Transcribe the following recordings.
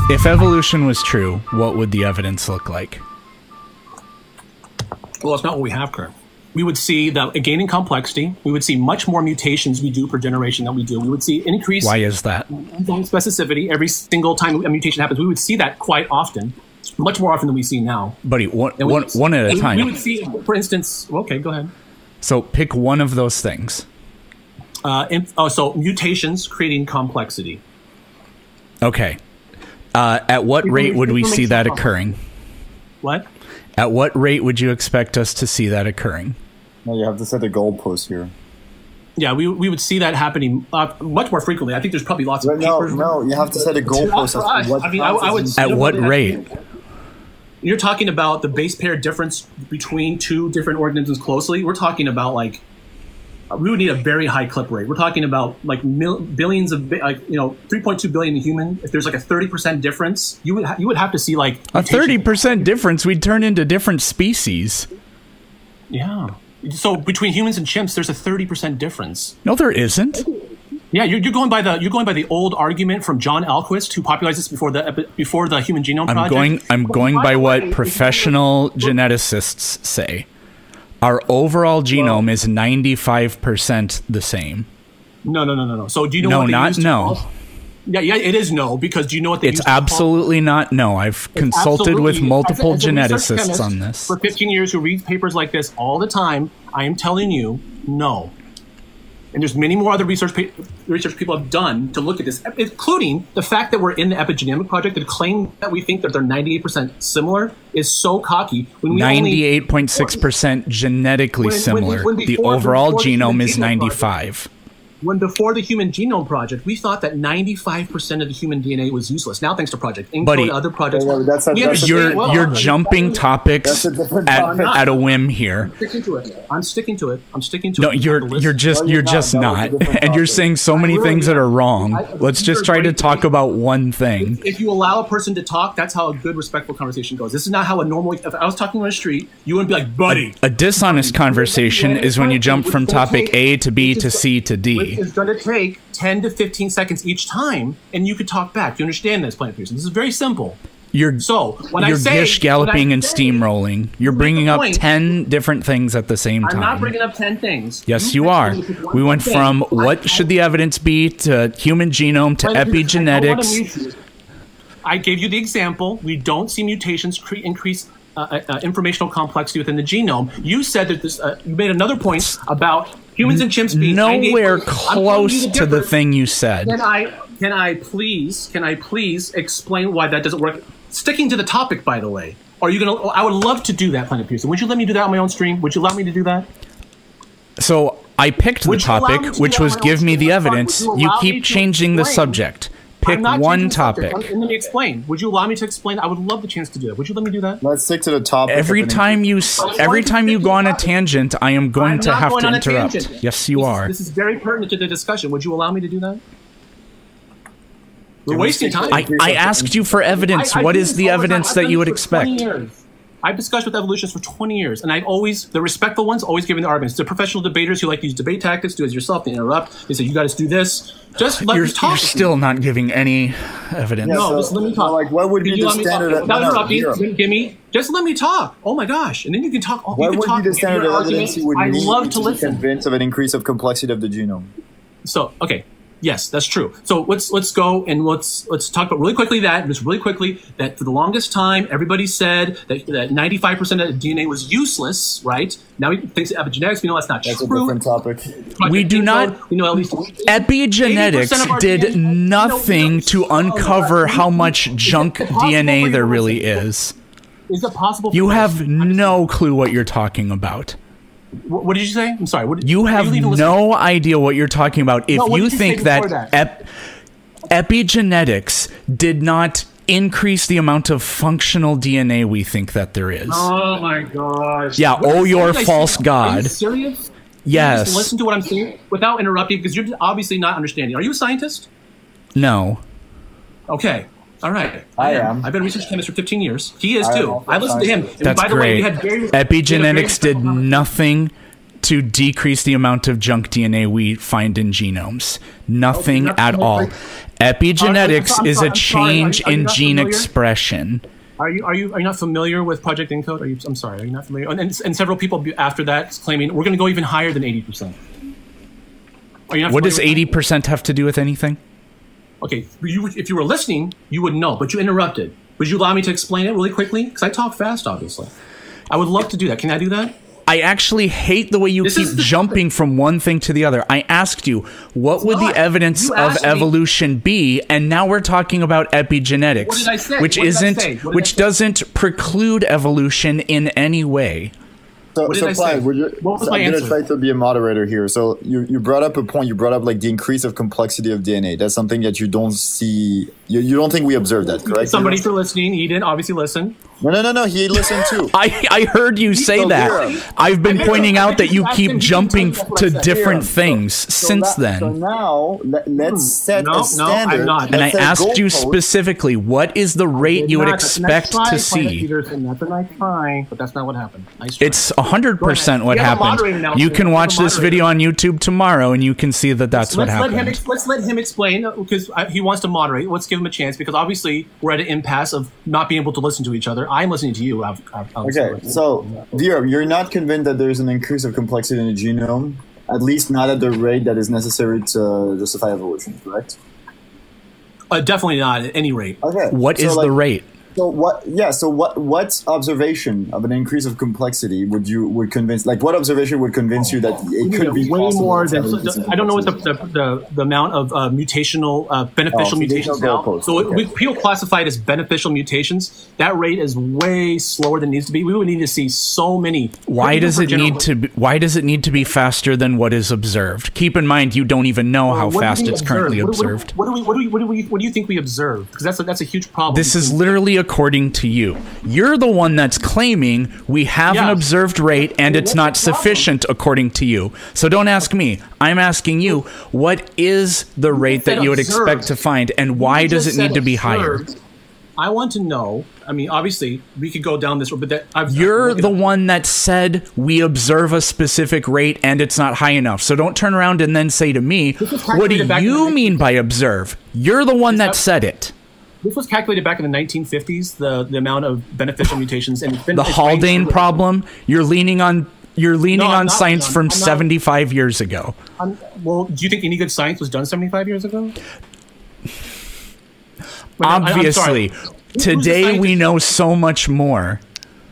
If evolution was true, what would the evidence look like? Well, it's not what we have currently. We would see the gain in complexity. We would see much more mutations we do per generation than we do. We would see increased. Why is that? Specificity every single time a mutation happens. We would see that quite often, much more often than we see now. Buddy, one at a time. We would see, for instance. Okay, go ahead. So pick one of those things. So mutations creating complexity. Okay. At what rate would we see that occurring? What? At what rate would you expect us to see that occurring? No, you have to set a goalpost here. Yeah, we would see that happening much more frequently. I think there's probably lots of papers. No, you have to set a goalpost. At what rate? You're talking about the base pair difference between two different organisms closely. We're talking about like we would need a very high clip rate. We're talking about like billions of 3.2 billion human. If there's like a 30% difference, you would have to see like a 30% difference. We'd turn into different species. Yeah. So between humans and chimps, there's a 30% difference. No, there isn't. Yeah, you're going by the old argument from John Alquist, who popularized this before the Human Genome Project. I'm going by what professional geneticists say. Our overall genome is 95% the same. No. So do you know? Yeah, it is no, because do you know what they use? It's absolutely not no. I've consulted with multiple geneticists on this. For 15 years, who reads papers like this all the time, I am telling you, no. And there's many more other research people have done to look at this, including the fact that we're in the Epigenomic Project. The claim that we think that they're 98% similar is so cocky. 98.6% genetically similar. The overall genome is 95. When before the Human Genome Project, we thought that 95% of the human DNA was useless. Now, thanks to Project Inco and other projects, you're jumping topics at a whim here. I'm sticking to it. No, you're just not, and you're saying so many things that are wrong. Let's just try to talk about one thing. If you allow a person to talk, that's how a good, respectful conversation goes. This is not how a normal. If I was talking on the street, you wouldn't be like, buddy. A dishonest conversation is when you jump from topic A to B to C to D. It's going to take 10 to 15 seconds each time, and you could talk back. You understand this, Planet Pearson? This is very simple. You're gish galloping and steamrolling. You're bringing up 10 different things at the same time. I'm not bringing up 10 things. Yes, you are. We went from what should the evidence be to human genome to epigenetics. I gave you the example. We don't see mutations increase informational complexity within the genome. You said that you made another point about humans and chimps being nowhere close to the thing you said. Can I please explain why that doesn't work? Sticking to the topic, by the way. Are you gonna? I would love to do that, Planet Pearson. Would you let me do that on my own stream? Would you allow me to do that? So I picked the topic, which was give me the evidence. You keep changing the subject. Pick one topic. Let me explain. Would you allow me to explain? I would love the chance to do that. Would you let me do that? Let's stick to the topic. Every time you go on a tangent, I am going to have to interrupt. Yes, you are. This is very pertinent to the discussion. Would you allow me to do that? We're wasting time. I asked you for evidence. What is the evidence that you would expect? I've discussed with evolutionists for 20 years, and the respectful ones, always giving the arguments. The professional debaters who like to use debate tactics, do it yourself, they interrupt. They say, you guys do this. Just let me talk. You're still not giving any evidence. Yeah, no, just let me talk. What would be the standard? Without interrupting, just let me talk. Oh my gosh. And then you can talk. What would be the standard of evidence you would need to be convinced of an increase of complexity of the genome? So, okay. Yes, that's true. So let's go and let's talk about really quickly that for the longest time everybody said that 95% of the DNA was useless, right? Now thanks to epigenetics, we know that's not true. That's a different topic. We do not. At least epigenetics did nothing to uncover how much junk DNA there really is. Is it possible? You have no clue what you're talking about. What did you say? I'm sorry. You have no idea what you're talking about if you think that epigenetics did not increase the amount of functional DNA we think that there is. Oh my gosh. Yeah, you're false god. Are you serious? Yes. Just listen to what I'm saying without interrupting, because you're obviously not understanding. Are you a scientist? No. Okay. All right. I am. I've been a research chemist for 15 years. He is too. I listened to him. And That's by the great. way, Epigenetics did nothing to decrease the amount of junk DNA we find in genomes. Nothing at all. Epigenetics is a change in gene expression. Are you not familiar with Project ENCODE? I'm sorry. Are you not familiar? And several people after that claiming we're going to go even higher than 80%. What does 80% have to do with anything? Okay, if you were listening, you would know, but you interrupted. Would you allow me to explain it really quickly? Because I talk fast, obviously. I would love to do that. Can I do that? I actually hate the way you keep jumping from one thing to the other. I asked you, what would the evidence of evolution be? And now we're talking about epigenetics, what did I say? which doesn't preclude evolution in any way. So Plies, I'm going to try to be a moderator here. So you brought up a point. You brought up like the increase of complexity of DNA. That's something that you don't see. You don't think we observe that, correct? Somebody for listening. He didn't obviously listen. No. He listened too. I heard you say that. I've been pointing out that you keep jumping to different things since then. So now let's set a standard. I'm not. And I asked you specifically, what is the rate you would expect to see? That's a nice try, but that's not what happened. It's 100% what happened. You can watch this video on YouTube tomorrow, and you can see that that's what happened. Let's let him explain, because he wants to moderate. Let's give him a chance, because obviously we're at an impasse of not being able to listen to each other. I'm listening to you. Okay, so Vera, you're not convinced that there's an increase of complexity in the genome, at least not at the rate that is necessary to justify evolution, correct? Definitely not at any rate. Okay. What is the rate? So what? Yeah. So what observation of an increase of complexity would convince? Like, what observation would convince you that it could be way more than? I don't know what the amount of mutational beneficial mutations now. So people classify it as beneficial mutations. That rate is way slower than it needs to be. We would need to see so many. Why does it need to be? Why does it need to be faster than what is observed? Keep in mind, you don't even know how fast it's currently observed. What do you think we observe? Because that's a huge problem. This is literally according to you. You're the one that's claiming we have an observed rate and it's not sufficient according to you. So don't ask me. I'm asking you, what is the rate that you would expect to find, and why does it need to be higher? I want to know. I mean, obviously, we could go down this road, but you're the one that said we observe a specific rate and it's not high enough. So don't turn around and then say to me, what do you mean by observe? You're the one that said it. This was calculated back in the 1950s, the amount of beneficial mutations, and the Haldane problem. You're leaning on science from 75 years ago. Well, do you think any good science was done 75 years ago? Obviously, today we know so much more.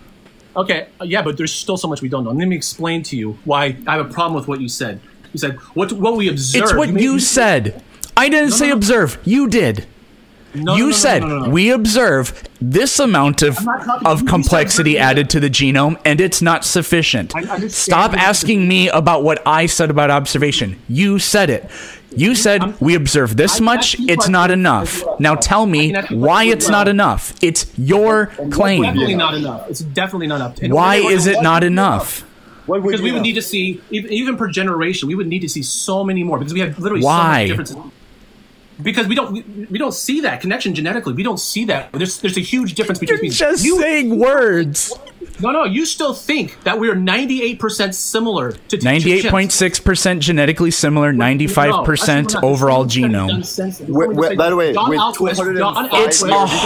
Okay, yeah, but there's still so much we don't know. Let me explain to you why I have a problem with what you said. You said what we observed. It's what you said. I didn't say observe. You did. You said we observe this amount of complexity added to the genome, and it's not sufficient. Stop asking me about what I said about observation. You said it. You said we observe this much, it's not enough. Now tell me why it's not enough. It's your claim. It's definitely not enough. It's definitely not enough. Why is it not enough? Because we would need to see, even per generation, we would need to see so many more, because we have literally so many differences. Because we don't see that connection genetically. We don't see that. There's a huge difference between. You're just saying words. No. You still think that we are 98% similar to 98.6% genetically similar, 95% overall genome. By the way, it's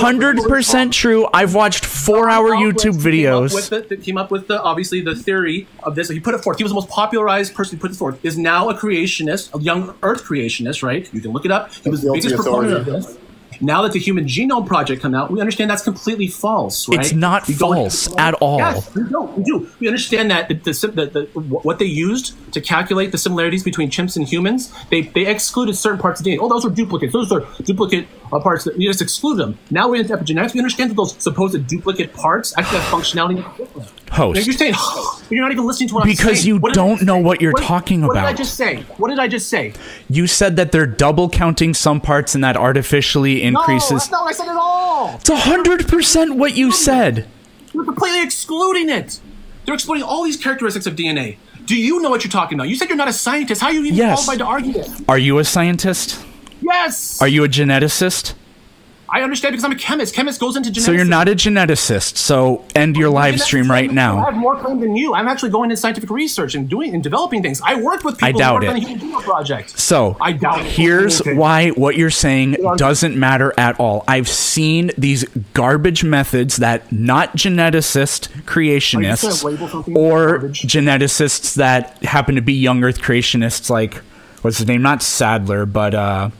100% true. I've watched 4-hour YouTube videos. Came up with obviously the theory of this. He put it forth. He was the most popularized person who put it forth. Is now a creationist, a young Earth creationist, right? You can look it up. He was the biggest proponent of this. Now that the Human Genome Project come out, we understand that's completely false, right? It's not false at all. Yes, we do. We understand that what they used to calculate the similarities between chimps and humans, they excluded certain parts of DNA. Oh, those are duplicates. Those are duplicate parts. That you just exclude them. Now we're into epigenetics. We understand that those supposed duplicate parts actually have functionality. Host. Now you're saying you're not even listening to what I'm saying. Because you don't know what you're talking about. What did I just say? What did I just say? You said that they're double counting some parts and that artificially increases. No, that's not what I said at all. It's 100% what you said. You're completely excluding it. They're excluding all these characteristics of DNA. Do you know what you're talking about? You said you're not a scientist. How are you even qualified to argue this? Are you a scientist? Yes. Are you a geneticist? I understand because I'm a chemist. Chemist goes into genetics. So you're not a geneticist. So end your live stream right now. I have more claim than you. I'm actually going into scientific research and developing things. I worked with people who worked on the Human Genome Project. So I doubt it. Here's why what you're saying doesn't matter at all. I've seen these garbage methods that not geneticist creationists or geneticists that happen to be young Earth creationists, like what's his name? Not Sadler, but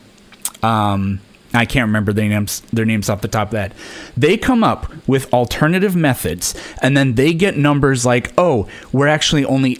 I can't remember their names off the top of that. They come up with alternative methods, and then they get numbers like, oh, we're actually only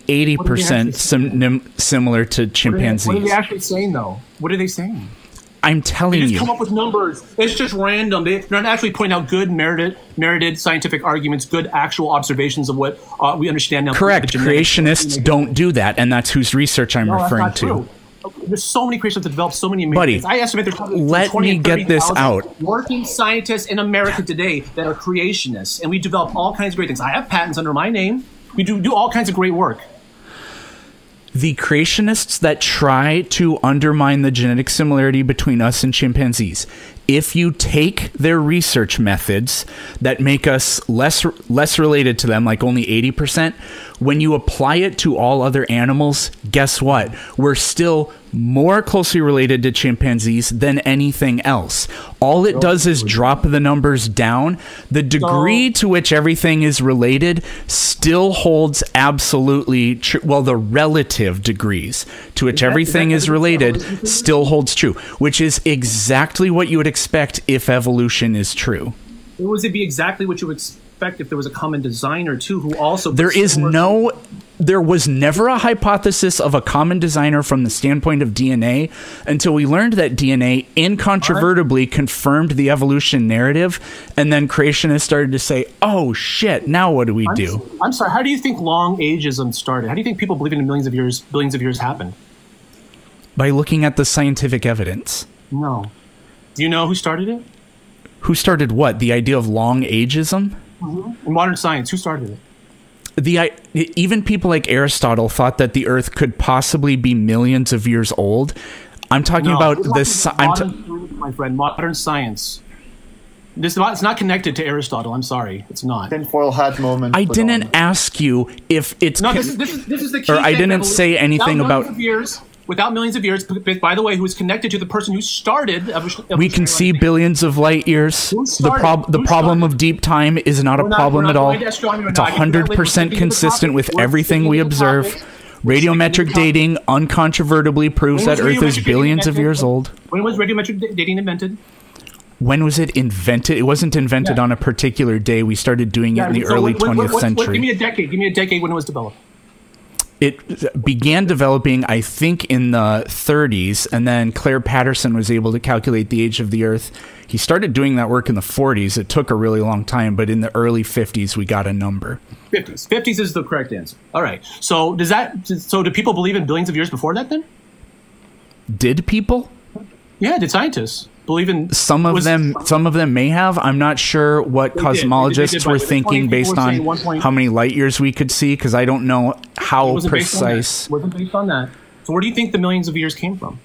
80% similar to chimpanzees. What are they actually saying, though? What are they saying? I'm telling you. They just come up with numbers. It's just random. They're not actually pointing out good, merited scientific arguments, good actual observations of what we understand now. Correct. Creationists don't do that, and that's whose research I'm referring to. True. There's so many creationists that develop so many amazing things. I estimate there's probably let me get this out. Working scientists in America today that are creationists, and we develop all kinds of great things. I have patents under my name. We do all kinds of great work. The creationists that try to undermine the genetic similarity between us and chimpanzees, if you take their research methods that make us less related to them, like only 80%, when you apply it to all other animals, guess what? We're still more closely related to chimpanzees than anything else. All it does is drop the numbers down. The degree to which everything is related still holds absolutely true. Well, the relative degrees to which everything is related still holds true, which is exactly what you would expect if evolution is true. Would it be exactly what you would expect if there was a common designer too who also... There was never a hypothesis of a common designer from the standpoint of DNA until we learned that DNA incontrovertibly confirmed the evolution narrative, and then creationists started to say, oh shit, now what do we do? I'm sorry, how do you think long ageism started? How do you think people believing in billions of years happened? By looking at the scientific evidence. No. Do you know who started it? Who started what? The idea of long ageism? Mm-hmm. In modern science, who started it? Even people like Aristotle thought that the Earth could possibly be millions of years old. I'm talking about this. My friend, modern science. It's not connected to Aristotle. I'm sorry, it's not. Tinfoil hat moment. I didn't ask you if it's. No, this is the key. Or I didn't say anything about. Without millions of years, by the way, who is connected to the person who started evolution. We can see billions of light years. The problem of deep time is not a problem at all. It's 100% consistent with everything we observe. Radiometric dating uncontrovertibly proves that Earth is billions of years old. When was radiometric dating invented? When was it invented? It wasn't invented on a particular day. We started doing it in the early 20th century. Give me a decade. Give me a decade when it was developed. It began developing, I think, in the 30s, and then Claire Patterson was able to calculate the age of the Earth. He started doing that work in the 40s. It took a really long time, but in the early 50s, we got a number. 50s. 50s is the correct answer. All right. So do people believe in billions of years before that then? Did people? Yeah, did scientists believe in... Some of them may have. I'm not sure what cosmologists were thinking based on how many light years we could see, because I don't know how precise... It wasn't based on that. So where do you think the millions of years came from?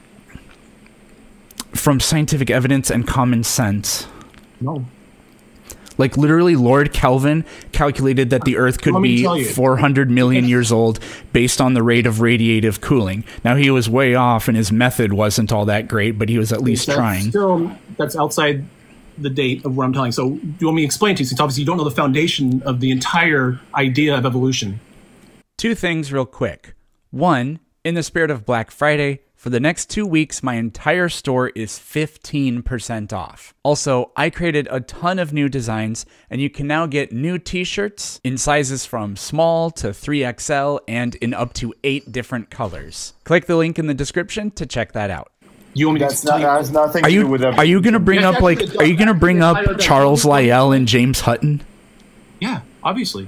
From scientific evidence and common sense. No. Like, literally, Lord Kelvin calculated that the Earth could be 400 million years old based on the rate of radiative cooling. Now, he was way off, and his method wasn't all that great, but he was at least trying. That's outside the date of what I'm telling. So, do you want me to explain to you, since obviously you don't know the foundation of the entire idea of evolution? Two things real quick. One, in the spirit of Black Friday, for the next 2 weeks, my entire store is 15% off. Also, I created a ton of new designs, and you can now get new t-shirts in sizes from small to 3XL and in up to 8 different colors. Click the link in the description to check that out. You want me to that has nothing to do with that. Are you going to bring up Charles Lyell and James Hutton? Yeah, obviously.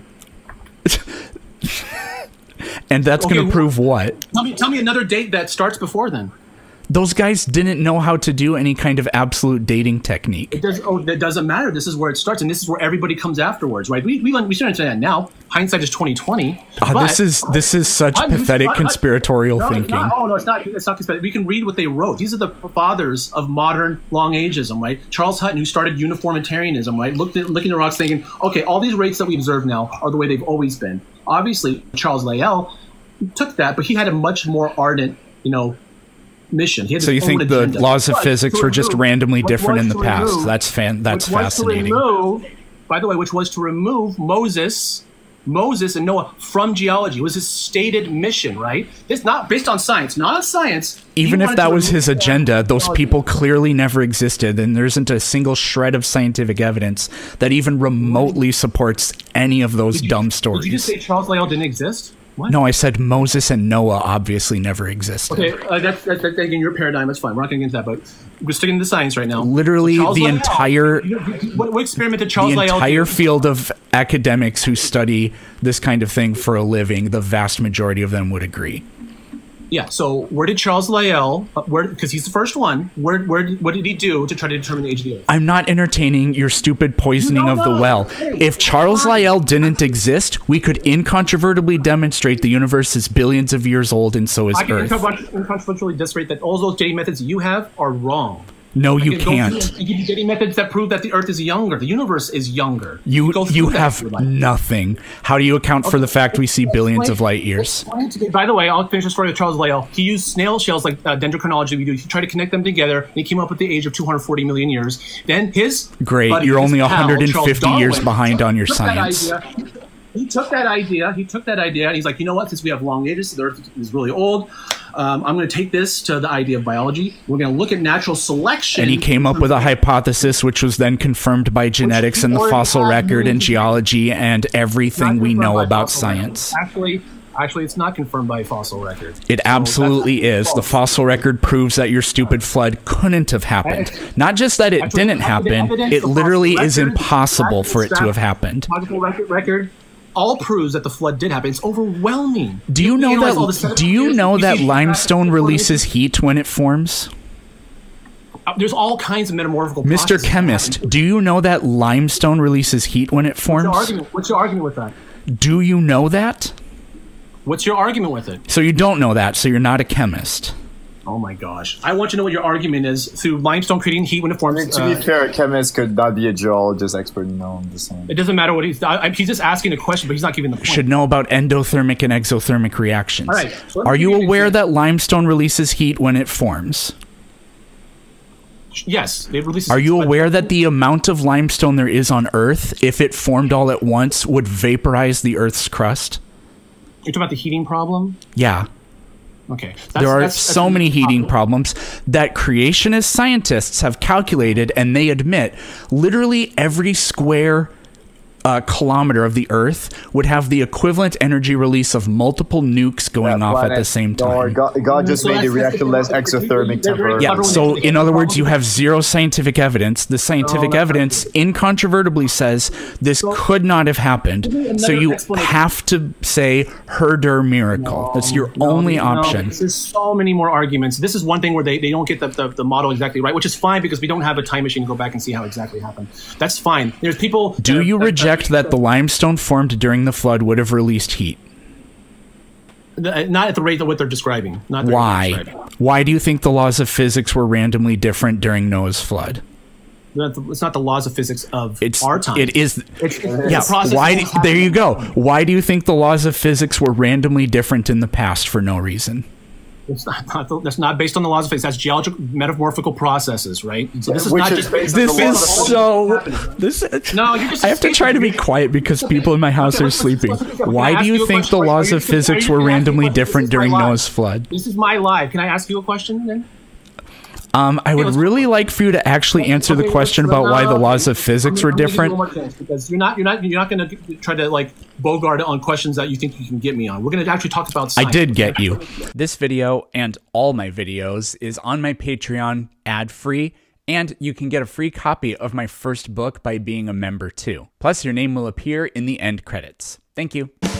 And that's going to prove what? Tell me another date that starts before then. Those guys didn't know how to do any kind of absolute dating technique. It doesn't matter. This is where it starts, and this is where everybody comes afterwards, right? We should understand that now. Hindsight is 20/20. This is such pathetic conspiratorial thinking. No, it's not conspiratorial. We can read what they wrote. These are the fathers of modern long ageism, right? Charles Hutton, who started uniformitarianism, right? Looking at the rocks, thinking, okay, all these rates that we observe now are the way they've always been. Obviously, Charles Lyell took that, but he had a much more ardent, mission. So you think the laws of physics were just randomly different in the past? That's fascinating. By the way, which was to remove Moses and Noah from geology. It was his stated mission, right? It's not based on science, not on science. Even if that was his agenda, those people clearly never existed, and there isn't a single shred of scientific evidence that even remotely supports any of those dumb stories. Did you just say Charles Lyell didn't exist? What? No, I said Moses and Noah obviously never existed. Okay, that's again your paradigm. That's fine. We're not going to get into that, but we're sticking to science right now. Literally, so the entire what experiment did Charles Lyell do? The entire field of academics who study this kind of thing for a living, the vast majority of them would agree. Yeah. So where did Charles Lyell? Because he's the first one. What did he do to try to determine the age of the Earth? I'm not entertaining your stupid poisoning of the well. If Charles Lyell didn't exist, we could incontrovertibly demonstrate the universe is billions of years old, and so is Earth. I can incontrovertibly demonstrate that all those dating methods you have are wrong. No, you can't. I give you dating methods that prove that the Earth is younger. The universe is younger. You have nothing. How do you account for the fact we see billions of light years? By the way, I'll finish the story of Charles Lyell. He used snail shells like dendrochronology we do. He tried to connect them together, and he came up with the age of 240 million years. Then his buddy, you're only 150 years behind on your science. He took that idea, and he's like, you know what? Since we have long ages, the Earth is really old. I'm going to take this to the idea of biology. We're going to look at natural selection. And he came up with a hypothesis, which was then confirmed by genetics and the fossil record and geology and everything we know about science. Actually, it's not confirmed by fossil record. It absolutely is. The fossil record proves that your stupid flood couldn't have happened. Not just that it didn't happen, it literally is impossible for it to have happened. Fossil record all proves that the flood did happen. It's overwhelming. Do you know that limestone releases heat when it forms? There's all kinds of metamorphical processes. Mr. Chemist, do you know that limestone releases heat when it forms? What's your argument with that? Do you know that? What's your argument with it? So you don't know that, so you're not a chemist. Oh my gosh. I want you to know what your argument is through limestone creating heat when it forms. To be fair, a chemist could not be a geologist expert, I'm just saying. It doesn't matter what he's just asking a question, but he's not giving the point. Should know about endothermic and exothermic reactions. All right. So are you aware that limestone releases heat when it forms? Yes, it releases. Are you aware that the amount of limestone there is on Earth, if it formed all at once, would vaporize the Earth's crust? You're talking about the heating problem? Yeah. Okay. There are so many heating problems that creationist scientists have calculated, and they admit literally every square kilometer of the Earth would have the equivalent energy release of multiple nukes going off at the same time. God just made the reactor less exothermic temporarily. Yeah, so in other words, you have zero scientific evidence. The scientific evidence incontrovertibly says this could not have happened. So you have to say Herder miracle. That's your only option. There's so many more arguments. This is one thing where they don't get the model exactly right, which is fine because we don't have a time machine to go back and see how exactly happened. That's fine. There's people. Do you reject that the limestone formed during the flood would have released heat? Not at the rate of what they're describing. Why? Why do you think the laws of physics were randomly different during Noah's flood? It's not the laws of physics of our time. It is. Why? There you go. Why do you think the laws of physics were randomly different in the past for no reason? That's not based on the laws of physics. That's geological metamorphical processes, right? So this is not just based on the laws of physics. No, I have to try to be quiet because people in my house are sleeping. Why do you think the laws of physics were randomly different during Noah's flood? This is my live. Can I ask you a question then? I would really like for you to actually answer the question about why the laws of physics were different. Because you're not going to try to like bogart on questions that you think you can get me on. We're going to actually talk about science. I did get you. This video and all my videos is on my Patreon, ad-free, and you can get a free copy of my first book by being a member too. Plus, your name will appear in the end credits. Thank you.